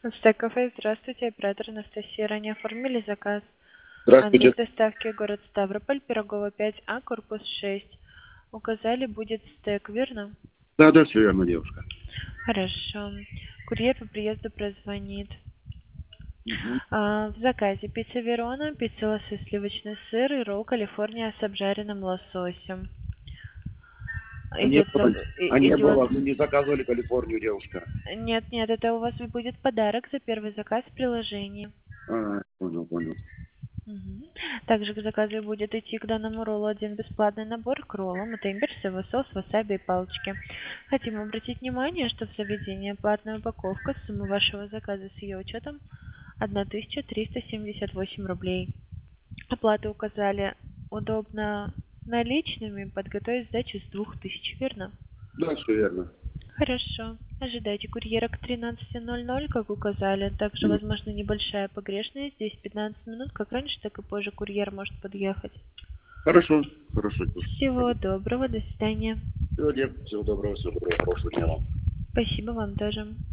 Стейк Кафе, здравствуйте, оператор Анастасия. Ранее оформили заказ. Адрес Здравствуйте. доставки город Ставрополь, Пирогова 5А, корпус 6. Указали, будет стейк, верно? Да, да, все верно, девушка. Хорошо. Курьер по приезду прозвонит. Мгм. В заказе пицца Верона, пицца лосось, сливочный сыр и ролл Калифорния с обжаренным лососем. А не Идет, было, идет... мы не заказывали Калифорнию, девушка. Нет, нет, это у вас будет подарок за первый заказ в приложении. Понял, понял. Мгм. Также к заказу будет идти к данному роллу один бесплатный набор к роллам. Это имбирь, соевый соус, васаби и палочки. Хотим обратить внимание, что в заведении платная упаковка. Сумма вашего заказа с ее учетом 1378 рублей. Оплату указали удобно наличными. Подготовить сдачу с 2000, верно? Да, все верно. Хорошо. Ожидайте курьера к 13:00, как указали. Также, Мгм. возможно, небольшая погрешность. Здесь 15 минут. Как раньше, так и позже курьер может подъехать. Хорошо, хорошо, девушка. Всего доброго. До свидания. Всего доброго, хорошего дня вам. Спасибо вам тоже.